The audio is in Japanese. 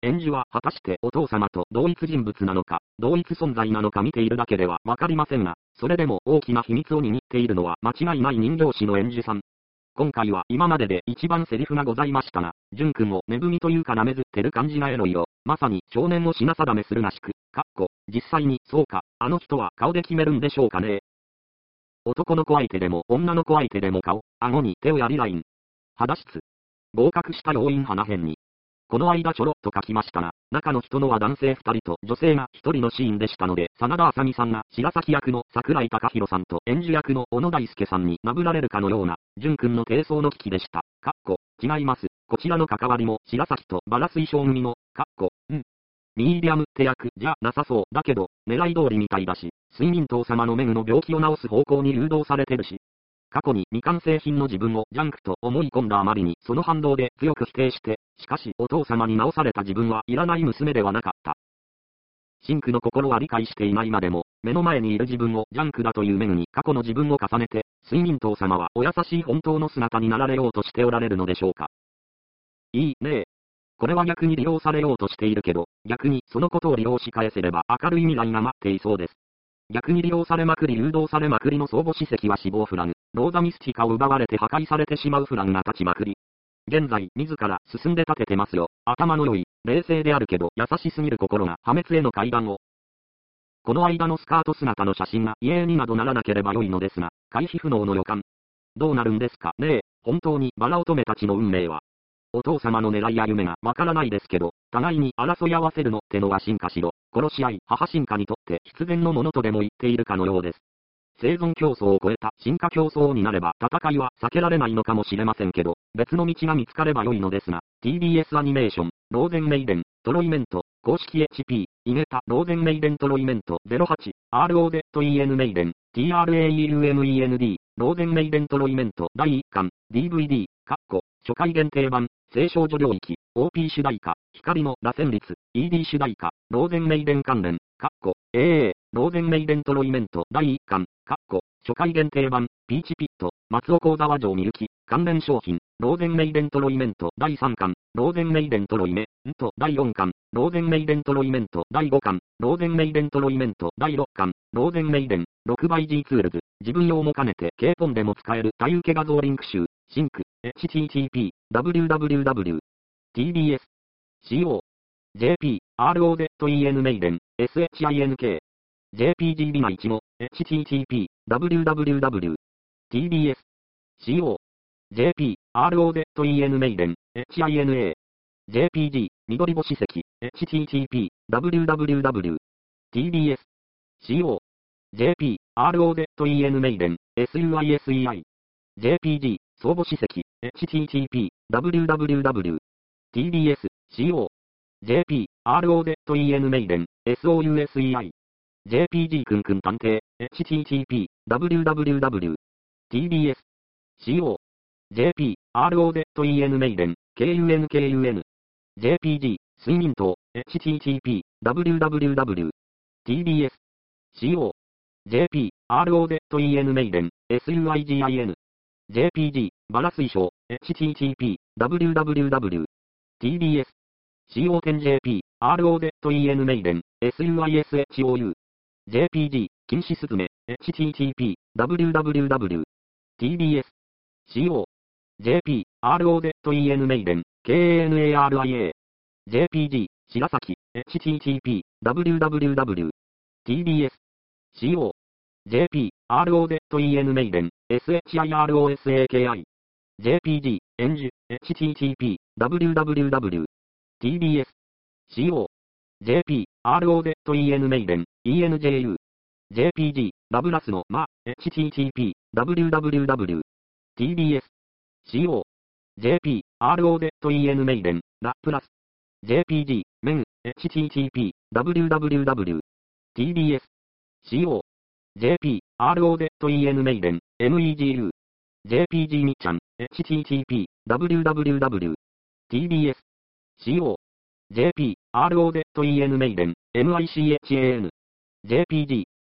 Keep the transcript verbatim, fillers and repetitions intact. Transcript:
演じは果たしてお父様と同一人物なのか、同一存在なのか見ているだけではわかりませんが、それでも大きな秘密を握っているのは間違いない人形師の演じさん。今回は今までで一番セリフがございましたが、淳君を恵みというかなめずってる感じがエロいよ。まさに少年を品定めするらしく、かっこ、実際に、そうか、あの人は顔で決めるんでしょうかね。男の子相手でも女の子相手でも顔、顎に手をやりライン。肌質。合格した要因花辺に。この間ちょろっと書きましたが、中の人のは男性ふたりと女性がひとりのシーンでしたので、真田あさみさんが白崎役の桜井貴弘さんと演じ役の小野大輔さんに殴られるかのような、淳君の低層の危機でした。かっこ、違います。こちらの関わりも白崎とバラ水晶組の、かっこ、うん。ミーディアムって役じゃなさそうだけど、狙い通りみたいだし、睡眠党様のメグの病気を治す方向に誘導されてるし、過去に未完成品の自分をジャンクと思い込んだあまりにその反動で強く否定して、しかしお父様に直された自分はいらない娘ではなかった。シンクの心は理解していないまでも、目の前にいる自分をジャンクだというメグに過去の自分を重ねて、睡眠党様はお優しい本当の姿になられようとしておられるのでしょうか。いいねえ。これは逆に利用されようとしているけど、逆にそのことを利用し返せれば明るい未来が待っていそうです。逆に利用されまくり誘導されまくりの相互史跡は死亡フラグ、ローザミスティカを奪われて破壊されてしまうフラグが立ちまくり。現在、自ら進んで立ててますよ。頭の良い、冷静であるけど優しすぎる心が破滅への階段を。この間のスカート姿の写真が遺影になどならなければ良いのですが、回避不能の予感。どうなるんですかねえ、本当にバラ乙女たちの運命は。お父様の狙いや夢がわからないですけど、互いに争い合わせるのってのは進化しろ、殺し合い、母進化にとって必然のものとでも言っているかのようです。生存競争を超えた進化競争になれば戦いは避けられないのかもしれませんけど、別の道が見つかれば良いのですが、ティービーエス アニメーション、ローゼンメイデン、トロイメント、公式 エイチピー、イゲタ、ローゼンメイデントロイメント ゼロはち、アールオーゼットイーエヌ メイデン、ティーアールエーイーユーエムイーエヌディー、ローゼンメイデントロイメントだいいっかん、ディーブイディー、カッコ、初回限定版、聖少女領域、オーピー 主題歌、光の螺旋律、イーディー 主題歌、ローゼンメイデン関連、カッコ、エーエー、ローゼンメイデントロイメントだいいっかん、カッコ、初回限定版、ピーチピット、松尾幸沢城みゆき、関連商品、ローゼンメイデントロイメントだいさんかん、ローゼンメイデントロイメントだいよんかん、ローゼンメイデントロイメントだいごかん、ローゼンメイデントロイメントだいろっかん、ローゼンメイデン、ろくばい G ツールズ、自分用も兼ねて K ポンでも使える体受け画像リンク集、シンク、エイチティーティーピー、ダブリューダブリューダブリュー、ティービーエス、シーオー、ジェーピー、アールオーゼットイーエヌ メイデン、エスエイチアイエヌケー、ジェーピージー ビナいちご、エイチティーティーピー、ダブリューダブリューダブリュー、ティービーエス、シーオー、ジェーピー、アールオーゼットイーエヌ メイデン、エイチアイエヌエー、ジェーピージー、緑星石、エイチティーティーピー、ダブリューダブリューダブリュー、ティービーエス、シーオー、ジェーピー、アールオーゼットイーエヌ メイデン、エスユーアイエスイーアイ、ジェーピージー、相互史跡、エイチティーティーピー、ダブリューダブリューダブリュー、ティービーエス、シーオー、ジェーピー、アールオーゼットイーエヌ メイデン、エスオーユーエスイーアイ、ジェーピージー くんくん探偵、エイチティーティーピー、ダブリューダブリューダブリュー、ティービーエス、シーオー、ジェーピー、アールオーゼットイーエヌ メイデン、ケーユーエヌケーユーエヌ、ジェーピージー、睡眠党、エイチティーティーピー、ダブリューダブリューダブリュー、ティービーエス、シーオー、ジェーピー、アールオーゼットイーエヌ メイデン、エスユーアイジーアイエヌ、ジェーピージー、バラ推奨、エイチティーティーピー、ダブリューダブリューダブリュー、ティービーエス、シーオーテンジェーピー、アールオーゼットイーエヌ メイデン、エスユーアイエスエイチオーユー、ジェーピージー、禁止スズメ、エイチティーティーピー、ダブリューダブリューダブリュー、ティービーエス、シーオー、ジェーピー、アールオーゼットイーエヌ メイデン、ケーエーエヌエーアールアイエー、ジェーピージー、白崎、エイチティーティーピー、ダブリューダブリューダブリュー、ティービーエス、シーオー、ジェーピー、アールオーゼットイーエヌ メイデン、エスエイチアイアールオーエスエーケーアイ、ジェーピージー、エンジュ、エイチティーティーピー、ダブリューダブリューダブリュー、ティービーエス、シーオー、ジェーピー、アールオーゼットイーエヌ メイデン、イーエヌジェーユー、ジェーピージー、ラブラスのマ、エイチティーティーピー、ダブリューダブリューダブリュー、ティービーエス、シーオー、ジェーピー、アールオーゼットイーエヌ メイデン、ラプラス、ジェーピージー、メン、エイチティーティーピー、ダブリューダブリューダブリュー、ティービーエス、シーオー、ジェーピー、アールオーゼットイーエヌ メイデン、エムイージーユー、ジェーピージー みっちゃん、エイチティーティーピー、ダブリューダブリューダブリュー、ティービーエス、シーオー、ジェーピー、アールオーゼットイーエヌ メイデン、エムアイシーエイチエーエヌ、ジェーピージー、